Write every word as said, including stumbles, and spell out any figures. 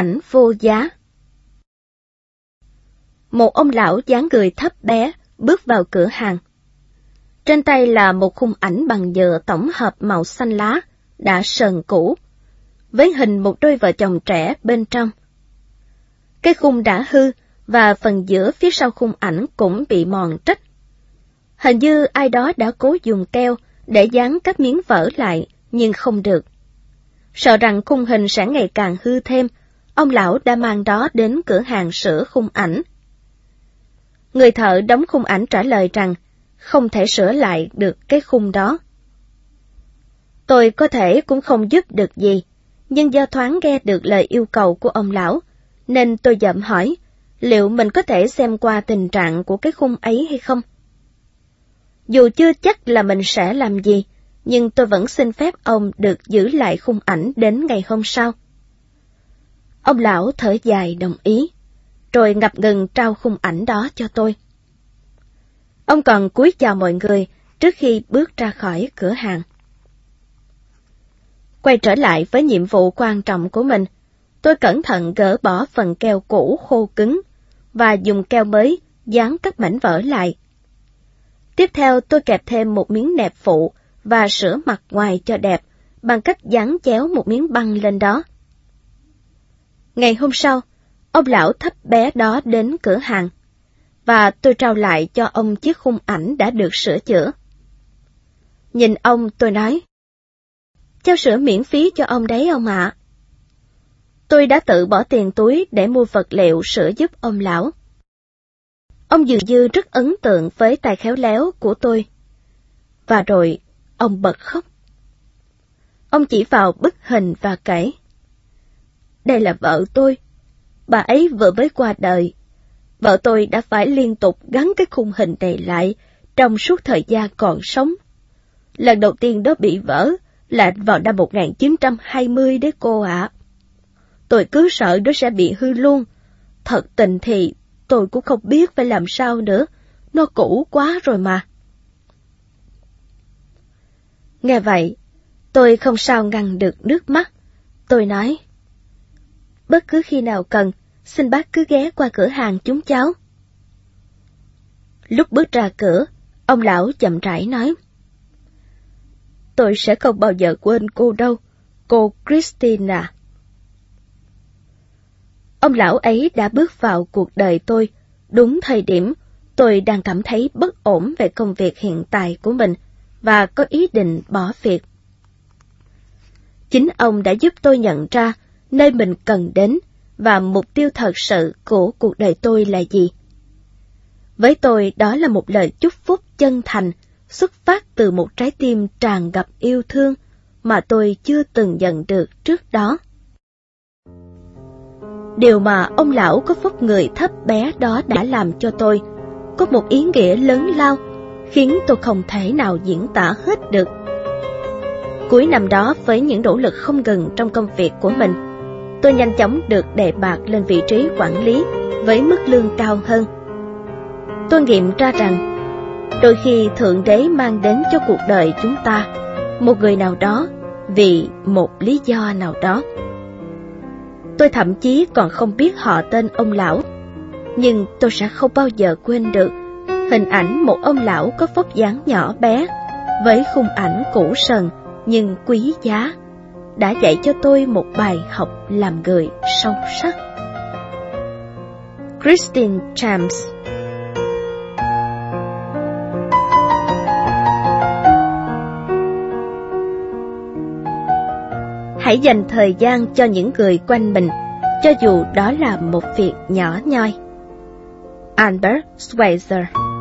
ảnh vô giá. Một ông lão dáng người thấp bé bước vào cửa hàng. Trên tay là một khung ảnh bằng nhựa tổng hợp màu xanh lá, đã sờn cũ, với hình một đôi vợ chồng trẻ bên trong. Cái khung đã hư, và phần giữa phía sau khung ảnh cũng bị mòn trách. Hình như ai đó đã cố dùng keo để dán các miếng vỡ lại, nhưng không được. Sợ rằng khung hình sẽ ngày càng hư thêm, ông lão đã mang đó đến cửa hàng sửa khung ảnh. Người thợ đóng khung ảnh trả lời rằng không thể sửa lại được cái khung đó. Tôi có thể cũng không giúp được gì, nhưng do thoáng nghe được lời yêu cầu của ông lão, nên tôi dậm hỏi liệu mình có thể xem qua tình trạng của cái khung ấy hay không. Dù chưa chắc là mình sẽ làm gì, nhưng tôi vẫn xin phép ông được giữ lại khung ảnh đến ngày hôm sau. Ông lão thở dài đồng ý, rồi ngập ngừng trao khung ảnh đó cho tôi. Ông còn cúi chào mọi người trước khi bước ra khỏi cửa hàng. Quay trở lại với nhiệm vụ quan trọng của mình, tôi cẩn thận gỡ bỏ phần keo cũ khô cứng và dùng keo mới dán các mảnh vỡ lại. Tiếp theo tôi kẹp thêm một miếng nẹp phụ và sửa mặt ngoài cho đẹp bằng cách dán chéo một miếng băng lên đó. Ngày hôm sau, ông lão thấp bé đó đến cửa hàng, và tôi trao lại cho ông chiếc khung ảnh đã được sửa chữa. Nhìn ông tôi nói, cháu sửa miễn phí cho ông đấy ông ạ. Tôi đã tự bỏ tiền túi để mua vật liệu sửa giúp ông lão. Ông dường như rất ấn tượng với tài khéo léo của tôi. Và rồi, ông bật khóc. Ông chỉ vào bức hình và kể, đây là vợ tôi. Bà ấy vừa mới qua đời. Vợ tôi đã phải liên tục gắn cái khung hình này lại trong suốt thời gian còn sống. Lần đầu tiên đó bị vỡ là vào năm một nghìn chín trăm hai mươi đấy cô ạ. Tôi cứ sợ nó sẽ bị hư luôn. Thật tình thì tôi cũng không biết phải làm sao nữa. Nó cũ quá rồi mà. Nghe vậy, tôi không sao ngăn được nước mắt. Tôi nói, bất cứ khi nào cần, xin bác cứ ghé qua cửa hàng chúng cháu. Lúc bước ra cửa, ông lão chậm rãi nói, tôi sẽ không bao giờ quên cô đâu, cô Christina. Ông lão ấy đã bước vào cuộc đời tôi, đúng thời điểm tôi đang cảm thấy bất ổn về công việc hiện tại của mình và có ý định bỏ việc. Chính ông đã giúp tôi nhận ra nơi mình cần đến và mục tiêu thật sự của cuộc đời tôi là gì. Với tôi, đó là một lời chúc phúc chân thành, xuất phát từ một trái tim tràn ngập yêu thương mà tôi chưa từng nhận được trước đó. Điều mà ông lão có vóc người thấp bé đó đã làm cho tôi có một ý nghĩa lớn lao, khiến tôi không thể nào diễn tả hết được. Cuối năm đó, với những nỗ lực không ngừng trong công việc của mình, tôi nhanh chóng được đề bạt lên vị trí quản lý với mức lương cao hơn. Tôi nghiệm ra rằng, đôi khi Thượng Đế mang đến cho cuộc đời chúng ta một người nào đó vì một lý do nào đó. Tôi thậm chí còn không biết họ tên ông lão, nhưng tôi sẽ không bao giờ quên được hình ảnh một ông lão có vóc dáng nhỏ bé, với khung ảnh cũ sần nhưng quý giá, đã dạy cho tôi một bài học làm người sâu sắc. Christine James. Hãy dành thời gian cho những người quanh mình, cho dù đó là một việc nhỏ nhoi. Albert Schweitzer.